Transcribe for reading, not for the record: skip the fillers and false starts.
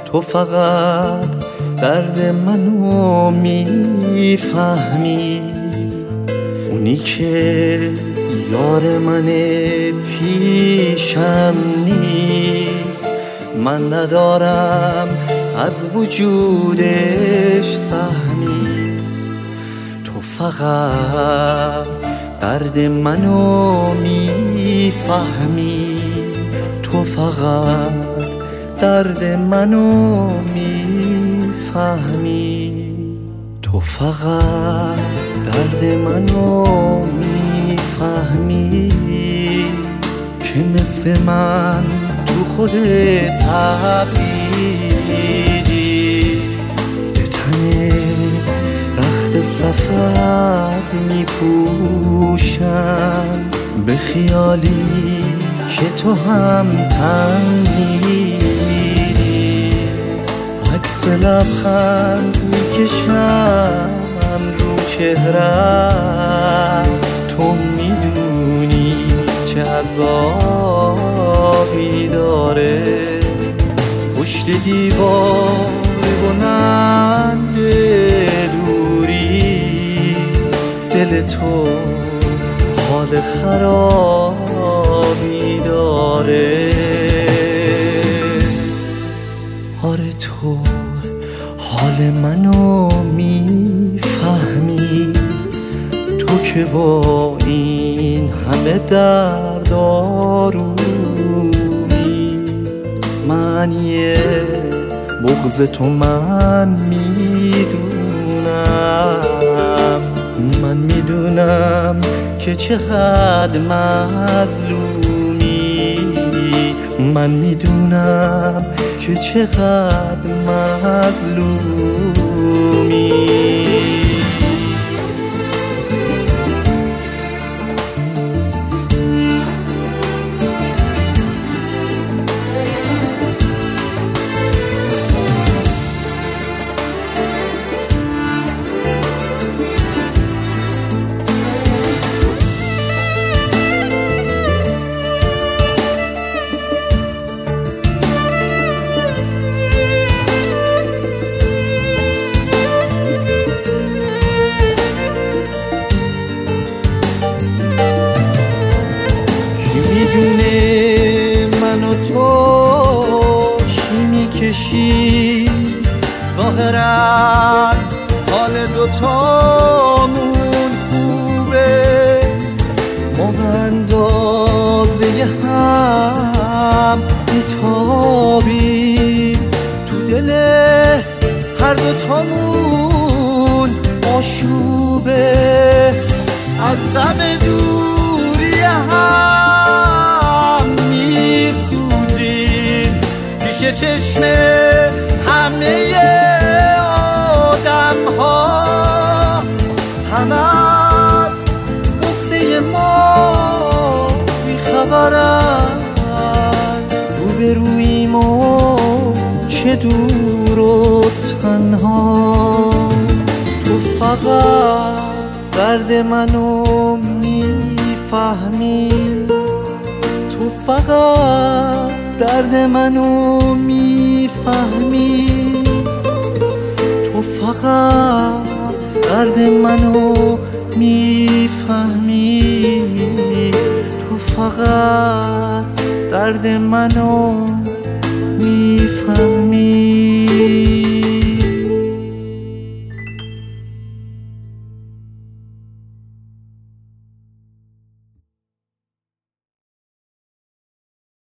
تو فقط درد منو میفهمی. اونی که یار من پیشم نیست، من ندارم از وجودش سهمی. تو فقط درد منو میفهمی، تو فقط درد منو میفهمی، تو فقط درد منو میفهمی. که مثل من تو خودت تبعیدی، به تن رخت سفر میپوشم، به خیالی که تو هم تنهی. عکس لبخند میکشم رو چهرم، تو میدونی چه عذابی داره. پشت دیوار بلند دوری، دل تو حال خرابی داره. آره تو حال منو میفهمی، تو که با این همه درد آرومی. من یه بغض تو من میدونم، من میدونم که چقدر مظلومی. من میدونم که چقدر مظلومی. تو چی میکشی؟ ظاهرا حال دوتامون خوبه، ما به اندازه هم بیتابیم. تو دل هر دوتامون آشوبه، از غم دوری هم میسوزیم. پیش چشم همه آدم ها همه از قصه ما بیخبرن. روبرویم و چه دور و تنها. تو فقط درد منو میفهمی، تو فقط درد منو میفهمی، تو فقط درد منو میفهمی، تو فقط درد منو میفهمی.